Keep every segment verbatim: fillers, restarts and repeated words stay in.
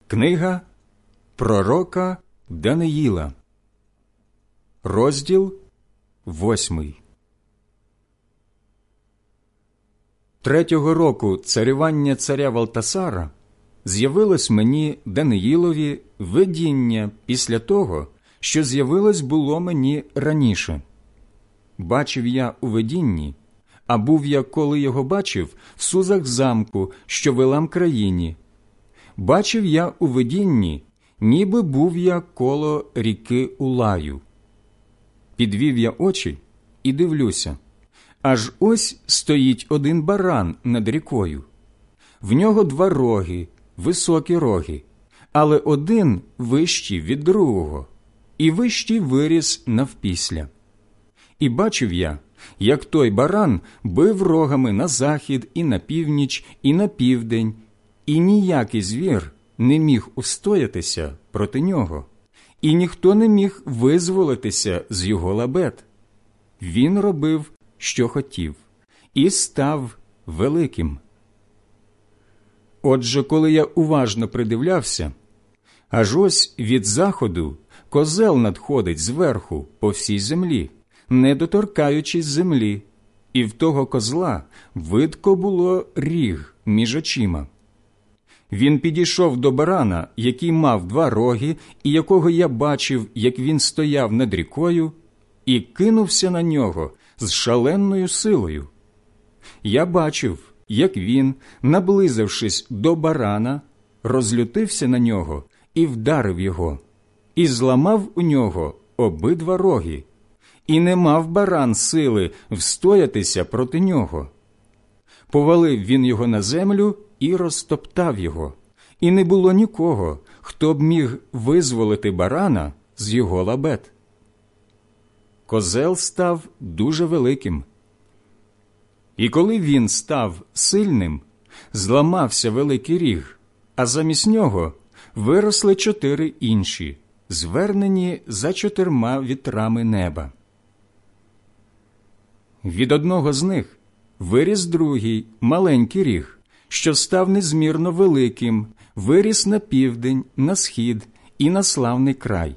Книга пророка Даниїла, розділ восьмий. Третього року царювання царя Валтасара з'явилось мені, Даниїлові, видіння після того, що з'явилось було мені раніше. Бачив я у видінні, а був я, коли його бачив, в сузах замку, що в Елам країні. Бачив я у видінні, ніби був я коло ріки Улаю. Підвів я очі і дивлюся, аж ось стоїть один баран над рікою. В нього два роги, високі роги, але один вищий від другого, і вищий виріс навпісля. І бачив я, як той баран бив рогами на захід і на північ, і на південь, і ніякий звір не міг устоятися проти нього, і ніхто не міг визволитися з його лабет. Він робив, що хотів, і став великим. Отже, коли я уважно придивлявся, аж ось від заходу козел надходить зверху по всій землі, не доторкаючись землі, і в того козла видко було ріг між очима. Він підійшов до барана, який мав два роги, і якого я бачив, як він стояв над рікою, і кинувся на нього з шаленою силою. Я бачив, як він, наблизившись до барана, розлютився на нього і вдарив його, і зламав у нього обидва роги, і не мав баран сили встоятися проти нього. Повалив він його на землю і розтоптав його, і не було нікого, хто б міг визволити барана з його лабет. Козел став дуже великим. І коли він став сильним, зламався великий ріг, а замість нього виросли чотири інші, звернені за чотирма вітрами неба. Від одного з них виріс другий, маленький ріг, що став незмірно великим, виріс на південь, на схід і на славний край.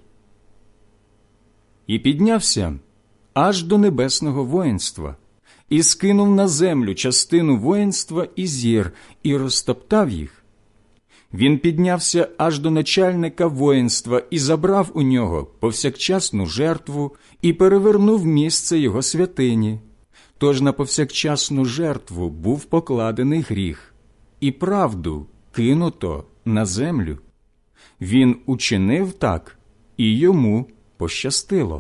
І піднявся аж до небесного воїнства, і скинув на землю частину воїнства і зір, і розтоптав їх. Він піднявся аж до начальника воїнства і забрав у нього повсякчасну жертву і перевернув місце його святині. Тож на повсякчасну жертву був покладений гріх, і правду кинуто на землю. Він учинив так, і йому пощастило.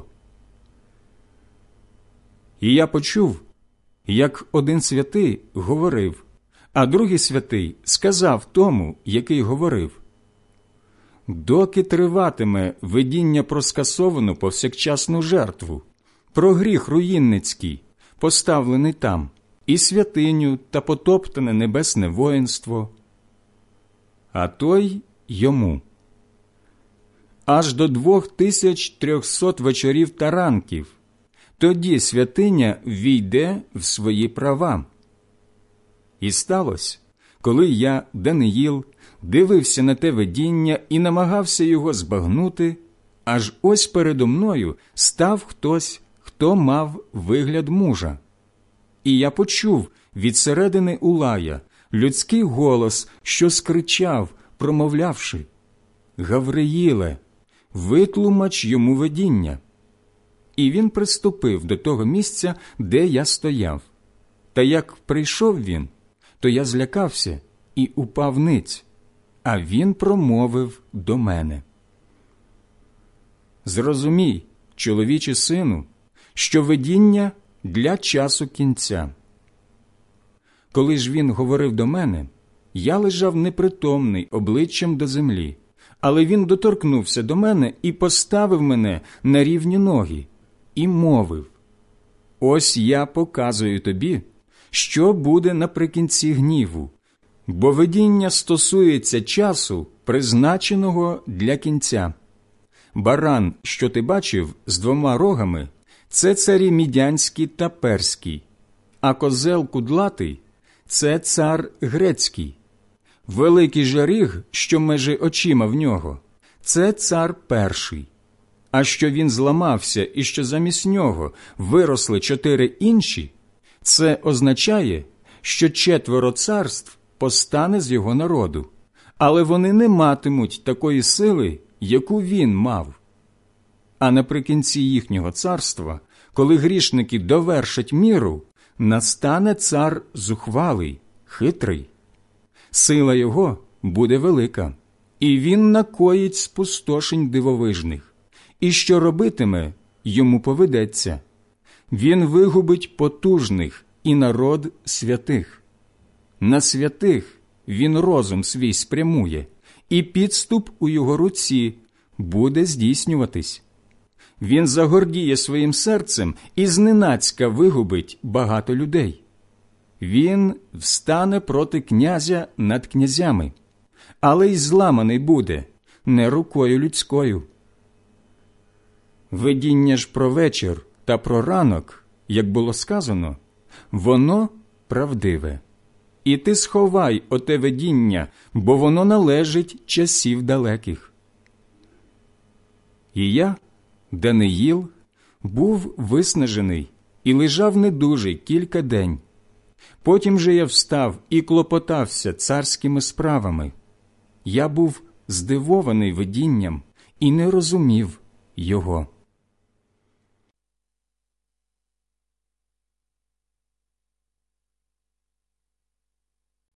І я почув, як один святий говорив, а другий святий сказав тому, який говорив: «Доки триватиме видіння про скасовану повсякчасну жертву, про гріх руїнницький, поставлений там, і святиню та потоптане небесне воїнство?» А той йому: «Аж до двох тисяч трьохсот вечорів та ранків, тоді святиня війде в свої права». І сталося, коли я, Даниїл, дивився на те видіння і намагався його збагнути, аж ось передо мною став хтось, хто мав вигляд мужа. І я почув від середини Улая людський голос, що скричав, промовлявши: «Гавриїле, витлумач йому видіння». І він приступив до того місця, де я стояв. Та як прийшов він, то я злякався і упав ниць, а він промовив до мене: «Зрозумій, чоловіче сину, що видіння для часу кінця». Коли ж він говорив до мене, я лежав непритомний обличчям до землі, але він доторкнувся до мене і поставив мене на рівні ноги, і мовив: «Ось я показую тобі, що буде наприкінці гніву, бо видіння стосується часу, призначеного для кінця. Баран, що ти бачив з двома рогами, це царі Мідянський та Перський, а козел кудлатий – це цар Грецький. великий жаріг, що межі очима в нього, це цар перший. А що він зламався і що замість нього виросли чотири інші, це означає, що четверо царств постане з його народу, але вони не матимуть такої сили, яку він мав. А наприкінці їхнього царства, коли грішники довершать міру, настане цар зухвалий, хитрий. Сила його буде велика, і він накоїть спустошень дивовижних, і що робитиме, йому поведеться. Він вигубить потужних і народ святих. На святих він розум свій спрямує, і підступ у його руці буде здійснюватись. Він загордіє своїм серцем і зненацька вигубить багато людей. Він встане проти князя над князями, але й зламаний буде не рукою людською. Видіння ж про вечір та про ранок, як було сказано, воно правдиве. І ти сховай оте видіння, бо воно належить часів далеких. І я, Даниїл, був виснажений і лежав недужий кілька день. Потім же я встав і клопотався царськими справами. Я був здивований видінням і не розумів його.